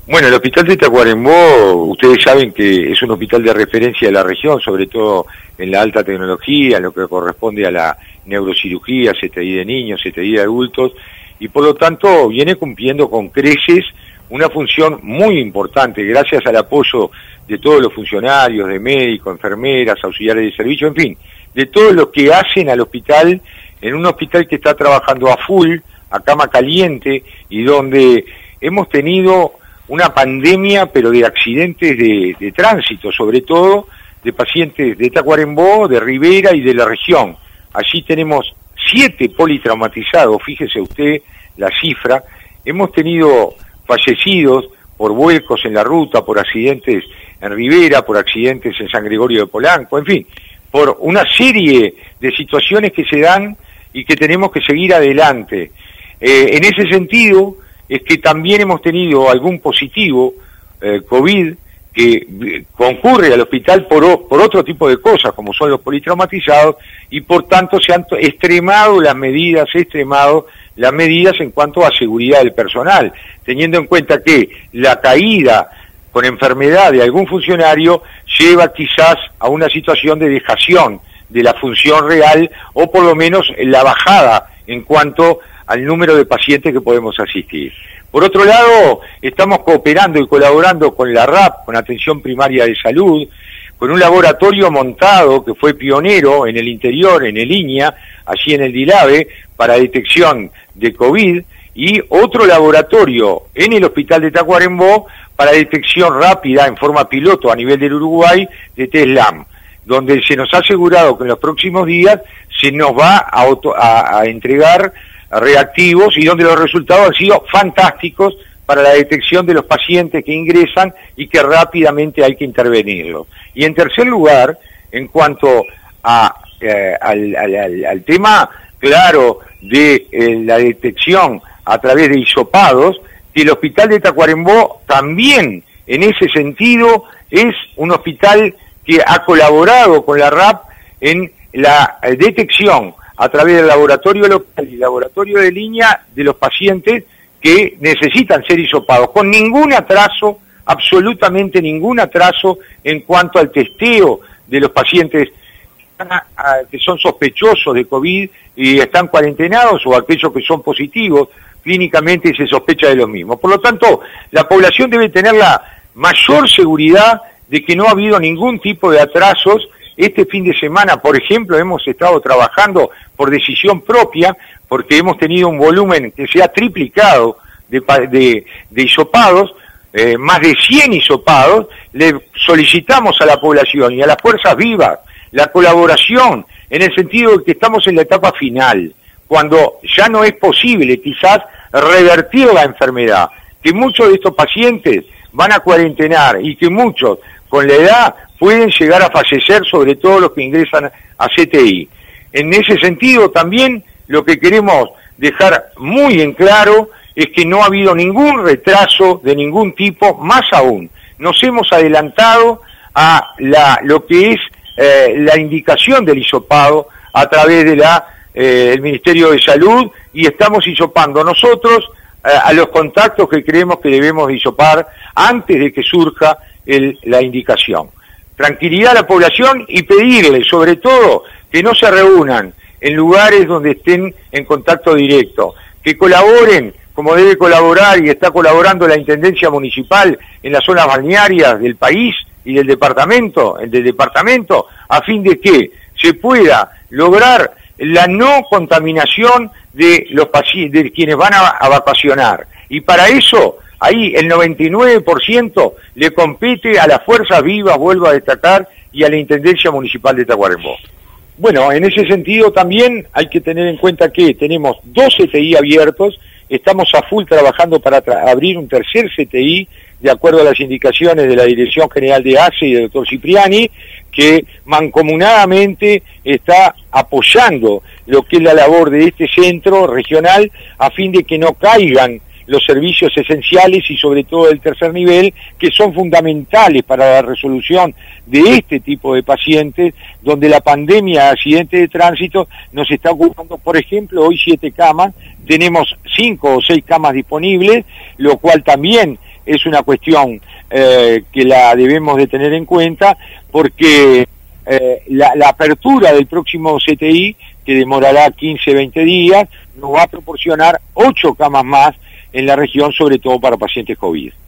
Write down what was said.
Bueno, el hospital de Tacuarembó, ustedes saben que es un hospital de referencia de la región, sobre todo en la alta tecnología, en lo que corresponde a la neurocirugía, CTI de niños, CTI de adultos, y por lo tanto viene cumpliendo con creces una función muy importante, gracias al apoyo de todos los funcionarios, de médicos, enfermeras, auxiliares de servicio, en fin, de todos los que hacen al hospital, en un hospital que está trabajando a full, a cama caliente, y donde hemos tenido una pandemia, pero de accidentes de tránsito, sobre todo de pacientes de Tacuarembó, de Rivera y de la región. Allí tenemos 7 politraumatizados, fíjese usted la cifra. Hemos tenido fallecidos por vuelcos en la ruta, por accidentes en Rivera, por accidentes en San Gregorio de Polanco, en fin, por una serie de situaciones que se dan y que tenemos que seguir adelante. En ese sentido, es que también hemos tenido algún positivo COVID que concurre al hospital por otro tipo de cosas, como son los politraumatizados, y por tanto se han extremado las medidas en cuanto a seguridad del personal, teniendo en cuenta que la caída con enfermedad de algún funcionario lleva quizás a una situación de dejación de la función real, o por lo menos la bajada en cuanto al número de pacientes que podemos asistir. Por otro lado, estamos cooperando y colaborando con la RAP, con Atención Primaria de Salud, con un laboratorio montado que fue pionero en el interior, en el INIA, allí en el DILAVE, para detección de COVID, y otro laboratorio en el Hospital de Tacuarembó para detección rápida en forma piloto a nivel del Uruguay de TESLAM, donde se nos ha asegurado que en los próximos días se nos va a entregar reactivos, y donde los resultados han sido fantásticos para la detección de los pacientes que ingresan y que rápidamente hay que intervenirlos. Y en tercer lugar, en cuanto al tema claro de la detección a través de hisopados, que el hospital de Tacuarembó también en ese sentido es un hospital que ha colaborado con la RAP en la detección a través del laboratorio local y laboratorio de línea de los pacientes que necesitan ser hisopados, con ningún atraso, absolutamente ningún atraso en cuanto al testeo de los pacientes que son sospechosos de COVID y están cuarentenados, o aquellos que son positivos, clínicamente se sospecha de los mismos. Por lo tanto, la población debe tener la mayor seguridad de que no ha habido ningún tipo de atrasos. Este fin de semana, por ejemplo, hemos estado trabajando por decisión propia, porque hemos tenido un volumen que se ha triplicado de hisopados, más de 100 hisopados. Le solicitamos a la población y a las fuerzas vivas la colaboración, en el sentido de que estamos en la etapa final, cuando ya no es posible quizás revertir la enfermedad, que muchos de estos pacientes van a cuarentenar y que muchos con la edad pueden llegar a fallecer, sobre todo los que ingresan a CTI. En ese sentido también lo que queremos dejar muy en claro es que no ha habido ningún retraso de ningún tipo, más aún, nos hemos adelantado a lo que es la indicación del hisopado a través de el Ministerio de Salud, y estamos hisopando nosotros a los contactos que creemos que debemos hisopar antes de que surja la indicación. Tranquilidad a la población, y pedirle sobre todo que no se reúnan en lugares donde estén en contacto directo, que colaboren como debe colaborar y está colaborando la Intendencia Municipal en las zonas balnearias del país y del departamento, a fin de que se pueda lograr la no contaminación de los pacientes, de quienes van a vacacionar. Y para eso, ahí el 99% le compete a las fuerzas vivas, vuelvo a destacar, y a la Intendencia Municipal de Tacuarembó. Bueno, en ese sentido también hay que tener en cuenta que tenemos 2 CTI abiertos, estamos a full trabajando para abrir un tercer CTI, de acuerdo a las indicaciones de la Dirección General de ACE y del doctor Cipriani, que mancomunadamente está apoyando lo que es la labor de este centro regional, a fin de que no caigan los servicios esenciales y sobre todo el tercer nivel, que son fundamentales para la resolución de este tipo de pacientes, donde la pandemia de accidentes de tránsito nos está ocupando. Por ejemplo, hoy 7 camas, tenemos 5 o 6 camas disponibles, lo cual también es una cuestión que la debemos de tener en cuenta, porque la apertura del próximo CTI, que demorará 15-20 días, nos va a proporcionar 8 camas más en la región, sobre todo para pacientes COVID.